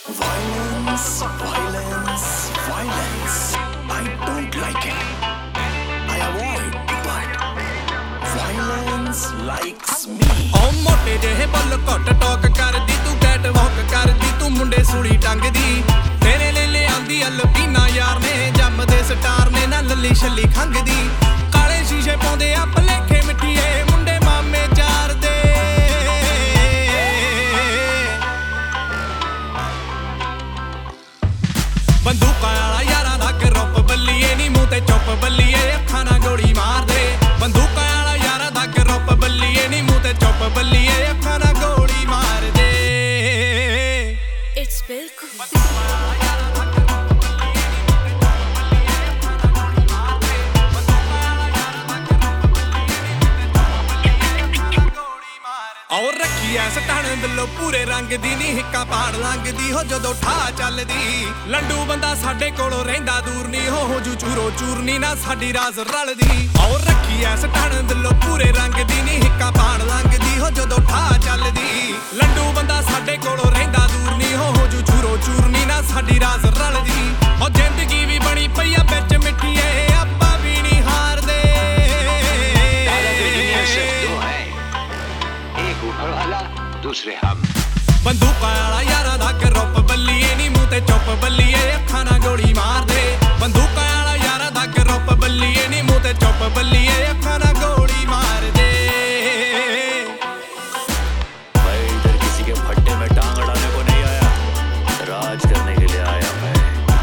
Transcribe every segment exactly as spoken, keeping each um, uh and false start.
Violence, violence, violence. I don't like it. I avoid, but violence likes me. Oh, ਮੋਟੇ ਜਿਹੇ ਬੁੱਲ ਘੁੱਟ ਟੋਕ ਕਰਦੀ ਤੂੰ ਕੈਟ ਵਾਕ ਕਰਦੀ ਤੂੰ ਮੁੰਡੇ ਸੂਲੀ ਟੰਗਦੀ ਤੇਰੇ ਲਈ ਲਿਆਂਦੀ ਅਲਪੀਨਾ ਯਾਰ ਨੇ ਜੰਮਦੇ ਸਟਾਰ ਨੇ ਨਾ ਲੱਲੀ ਛੱਲੀ ਖੰਗਦੀ ਕਾਲੇ ਸ਼ੀਸ਼ੇ ਪਾਉਂਦੇ ਆ ਭਲੇਖੇ ਮਿੱਠੀਏ ਮੁੰਡੇ ਮਾਮੇ ਚਾਰ ਦੇ ਬੰਦੂਕਾਂ ਵਾਲਾ ਯਾਰਾਂ ਦਾ ਗਰੁੱਪ ਬੱਲੀਏ ਨੀ ਮੂੰਹ ਤੇ ਚੁੱਪ ਬੱਲੀਏ ਅੱਖਾਂ ਨਾਲ ਗੋਲੀ ਮਾਰਦੇ ਬੰਦੂਕਾਂ ਵਾਲਾ ਯਾਰਾਂ ਦਾ ਗਰੁੱਪ ਬੱਲੀਏ ਨੀ ਮੂੰਹ ਤੇ ਚੁੱਪ ਬੱਲੀਏ ਅੱਖਾਂ ਨਾਲ ਗੋਲੀ ਮਾਰਦੇ ਇਟਸ ਬਿਲਕੁਲ ਔਰ ਰੱਖੀ ਐ ਸਟਾਣ ਬਿੱਲੋ ਪੂਰੇ ਰੰਗ ਦੀ ਨੀ ਹਿੱਕਾ ਪਾੜ ਲੰਘਦੀ ਹੋ ਜਦੋਂ ਠਾ ਚੱਲਦੀ ਲੰਡੂ ਬੰਦਾ ਸਾਡੇ ਕੋਲੋਂ ਰਹਿੰਦਾ ਦੂਰ ਨੀ ਹੋ ਹੋ ਜੂ ਚੂਰੋ ਚੂਰਨੀ ਨਾ ਸਾਡੀ ਰਾਜ਼ ਰਲਦੀ ਔਰ ਰੱਖੀ ਐ ਸਟਾਣ ਬਿੱਲੋ ਪੂਰੇ ਰੰਗ ਦੀ ਨੀ ਹਿੱਕਾ ਪਾੜ ਲੰਘਦੀ ਹੋ ਜਦੋਂ ਠਾ ਚੱਲਦੀ ਲੰਡੂ ਬੰਦਾ ਸਾਡੇ ਕੋਲੋਂ ਰਹਿੰਦਾ ਦੂਰ ਨੀ ਹੋ ਹੋ ਜੂ ਚੂਰੋ ਚੂਰਨੀ ਨਾ ਸਾਡੀ ਰਾਜ਼ ਰਲਦੀ ਹੋ ਜ਼ਿੰਦਗੀ ਵੀ ਬਣੀ ਪਈ ਆ ਵਿੱਚ ਮਿੱਠੀਏ ਆਪਾਂ ਵੀ ਨੀ ਹਾਰਦੇ दूसरे हम ਬੰਦੂਕਾਂ ਵਾਲਾ ਯਾਰਾਂ ਦਾ ਗਰੁੱਪ ਬੱਲੀਏ ਨੀ ਮੂੰਹ ਤੇ ਚੁੱਪ ਬੱਲੀਏ ਅੱਖਾਂ ਨਾਲ ਗੋਲੀ ਮਾਰਦੇ ਬੰਦੂਕਾਂ ਵਾਲਾ ਯਾਰਾਂ ਦਾ ਗਰੁੱਪ ਬੱਲੀਏ ਨੀ ਮੂੰਹ ਤੇ ਚੁੱਪ ਬੱਲੀਏ ਅੱਖਾਂ ਨਾਲ ਗੋਲੀ ਮਾਰਦੇ मैं इधर किसी के भट्टे में टांग अड़ाने को नहीं आया, राज करने के लिए आया मैं।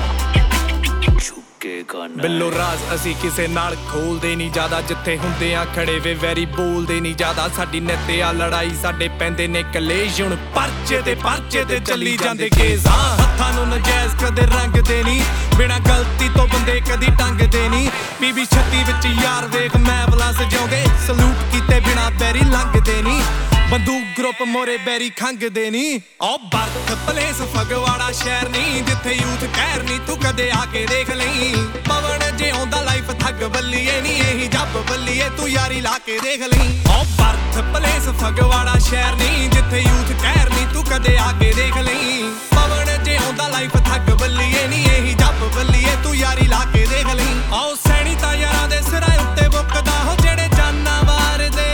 झुकेगा नहीं। ਬਿੱਲੋ ਰਾਜ਼ ਅਸੀਂ ਕਿਸੇ ਨਾਲ ਖੋਲਦੇ ਨਹੀਂ ਜ਼ਿਆਦਾ ਜਿੱਥੇ ਹੁੰਦੇ ਆ ਖੜੇ ਵੇ ਵੈਰੀ ਬੋਲਦੇ ਨਹੀਂ ਜ਼ਿਆਦਾ ਸਾਡੀ ਨਿੱਤ ਆ ਲੜਾਈ ਸਾਡੇ ਪੈਂਦੇ ਨੇ ਕਲੇਸ਼ ਹੁਣ ਪਰਚੇ ਤੇ ਪਰਚੇ ਤੇ ਚੱਲੀ ਜਾਂਦੇ ਕੇਸ ਹਾਂ ਹੱਥਾਂ ਨੂੰ ਨਜਾਇਜ਼ ਕਦੇ ਰੰਗਦੇ ਨਹੀਂ ਬਿਨਾਂ ਗਲਤੀ ਤੋਂ ਬੰਦੇ ਕਦੀ ਟੰਗਦੇ ਨਹੀਂ ਪੀਬੀ ਛੱਤੀ ਵਿੱਚ ਯਾਰ ਵੇਖ ਮੈਂ ਬਲਾ ਸਜਾਉਂਦੇ ਸਲੂਟ ਕੀਤੇ ਬਿਨਾਂ ਬੈਰੀ ਲੰਘਦੇ ਨਹੀਂ ਬੰਦੂਕ ਗਰੁੱਪ ਮੋਰੇ ਬੈਰੀ ਖੰਗਦੇ ਨੀ ਓ ਬਰਥ ਪਲੇਸ ਫਗਵਾੜਾ ਸ਼ਹਿਰ ਨਹੀਂ ਜਿੱਥੇ ਯੂਥ ਕਹਿਰ ਨਹੀਂ ਤੂੰ ਕਦੇ ਆ ਕੇ ਦੇਖ ਲਈ ਪਵਨ ਜੇ ਆਉਂਦਾ ਲਾਈਫ ਥੱਗ ਬੱਲੀਏ ਨੀ ਇਹੀ ਜੱਬ ਬੱਲੀਏ ਤੂੰ ਯਾਰੀ ਲਾ ਕੇ ਦੇਖ ਲਈ ਓ ਬਰਥ ਪਲੇਸ ਫਗਵਾੜਾ ਸ਼ਹਿਰ ਨਹੀਂ ਜਿੱਥੇ ਯੂਥ ਕਹਿਰ ਨਹੀਂ ਤੂੰ ਕਦੇ ਆ ਕੇ ਦੇਖ ਲਈ ਪਵਨ ਜੇ ਆਉਂਦਾ ਲਾਈਫ ਥੱਗ ਬੱਲੀਏ ਨੀ ਇਹੀ ਜੱਬ ਬੱਲੀਏ ਤੂੰ ਯਾਰੀ ਲਾ ਕੇ ਦੇਖ ਲਈ ਓ ਸੈਣੀ ਤਾਂ ਯਾਰਾਂ ਦੇ ਸਿਰਾਂ ਉੱਤੇ ਬੁੱਕਦਾ ਹੋ ਜਿਹੜੇ ਜਾਨਾਂ ਵਾਰਦੇ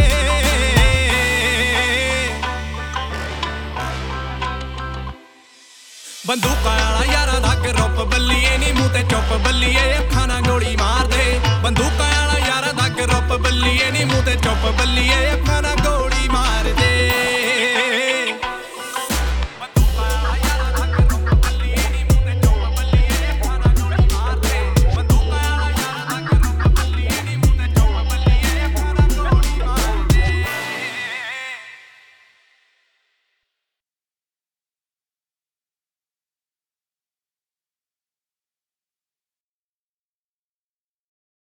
ਬੰਦੂਕਾਂ ਵਾਲਾ ਯਾਰਾਂ ਦਾ ਗਰੁੱਪ ਬੱਲੀਏ ਨੀ ਮੂੰਹ ਤੇ ਚੁੱਪ ਬੱਲੀਏ ਅੱਖਾਂ ਨਾਲ ਗੋਲੀ ਮਾਰਦੇ ਬੰਦੂਕਾਂ ਵਾਲਾ ਯਾਰਾਂ ਦਾ ਗਰੁੱਪ ਬੱਲੀਏ ਨੀ ਮੂੰਹ ਤੇ ਚੁੱਪ ਬੱਲੀਏ ਅੱਖਾਂ ਨਾਲ ਗੋਲੀ ਮਾਰਦੇ